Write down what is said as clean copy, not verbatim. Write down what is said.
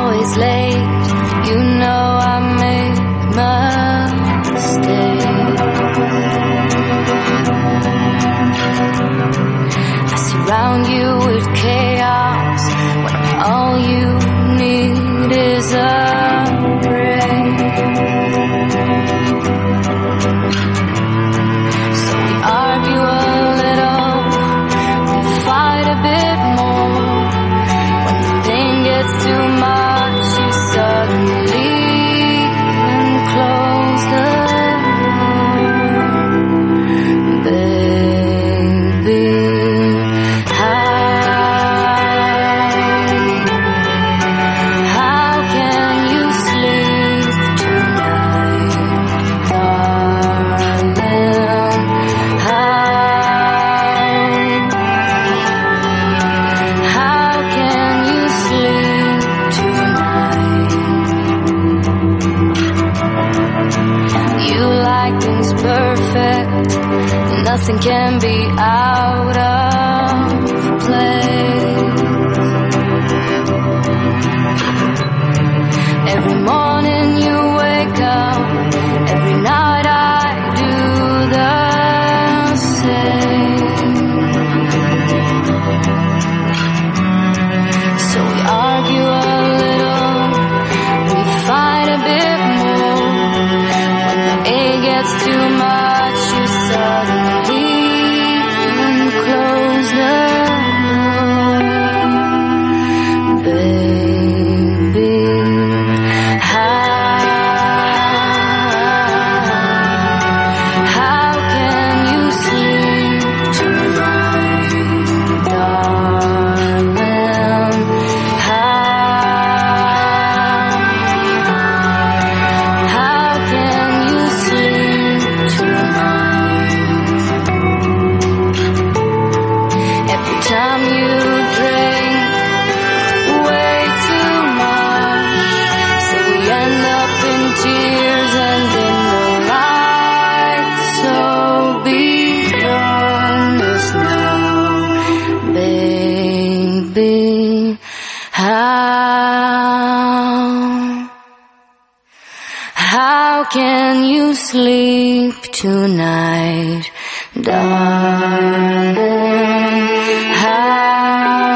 always late. You know I make mistakes. I surround you with chaos when all you need is a break. So we argue a little, we fight a bit more. When the thing gets too much, you suddenly close the door. Baby, how can you sleep tonight, darling? How can you sleep tonight? You like things perfect, nothing can be out of place. Every morning you wake up, every night I do the same. So we argue a little, we fight a bit more. When the air gets too much, you suddenly close the door. Baby, how can you sleep tonight, darling? How can you sleep tonight? Every time you drink way too much, so we end up in tears and in the light. So be honest now, baby. How can you sleep tonight, darling? How